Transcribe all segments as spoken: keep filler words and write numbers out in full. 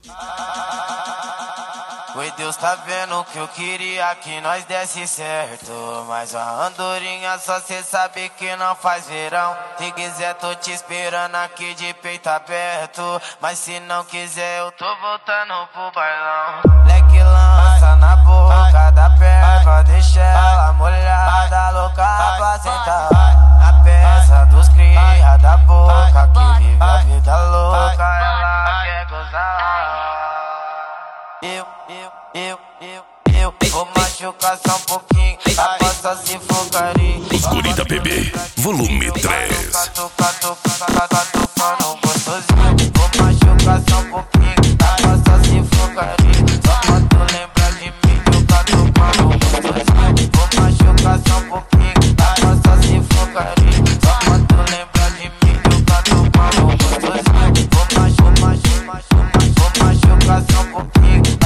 Oi, Deus tá vendo que eu queria que nós desse certo, mas a andorinha só cê sabe que não faz verão. Se quiser tô te esperando aqui de peito aberto, mas se não quiser eu tô voltando pro bailão. Leque lança na boca da perva, deixa ela molhada, louca pra sentar. Na peça dos cria da boca, que vive a vida louca, ela quer gozar. Eu, eu, eu, eu, eu vou machucar só um pouquinho, a possa se focaria. Os Guri da B B, volume três. Tocando gostosinho, vou machucar só um pouquinho, a possa se focaria. Só quando tu lembra de mim, eu tá tocando gostosinho. Vou machucar só um pouquinho, a possa se focaria. Só quando tu lembra de mim, eu tá tocando gostosinho. Vou machucar, machucar, vou machucar só um pouquinho.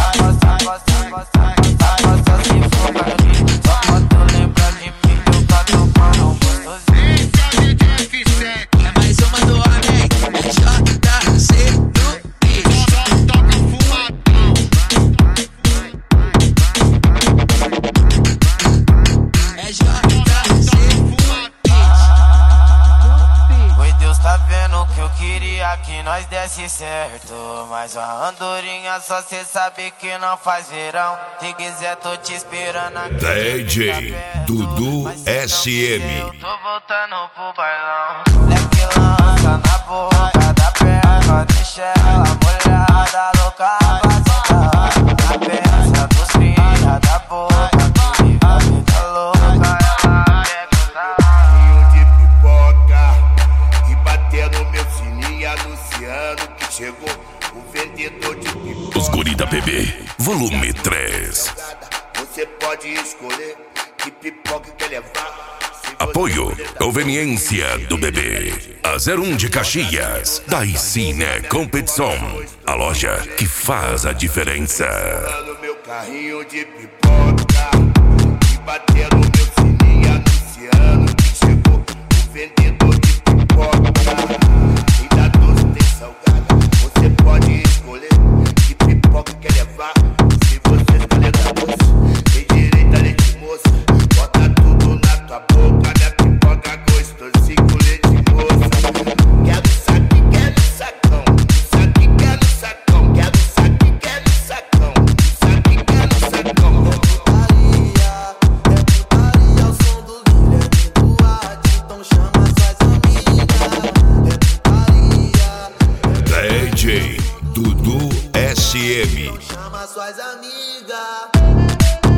Que nós desse certo, mas a andorinha só cê sabe que não faz verão. Se quiser tô te esperando aqui. D J Dudu S M. Eu tô voltando pro bailão. Leque lança na boca da perna, deixa ela molhada, louca pra sentar. Na peça dos cria da boca, que vive a vida louca, ela quer gozar. Rio de pipoca e batendo meu sininho anunciando que chegou o vendedor de pipoca. Os Guri da B B, volume três. Você pode escolher que pipoca quer levar. Apoio, conveniência do bebê. A zero um de Caxias, da Cine Competição. A loja que faz a diferença. No meu carrinho de pipoca e batendo meu sininho anunciando que chegou o vendedor de pipoca. Tem da doce, tem salgada. Você pode escolher que pipoca quer levar. Se você escolher da doce, tem direito a leite moça. Bota tudo na tua boca, da pipoca gostosinho com leite moça. Quero saque, quero sacão. Saque, quero sacão. Quero saque, quero sacão. Saque, quero sacão. É putaria, é putaria o som do Guilherme Duarte. Então chama suas amigas. É putaria. D J Dudu S M. Chama suas amigas.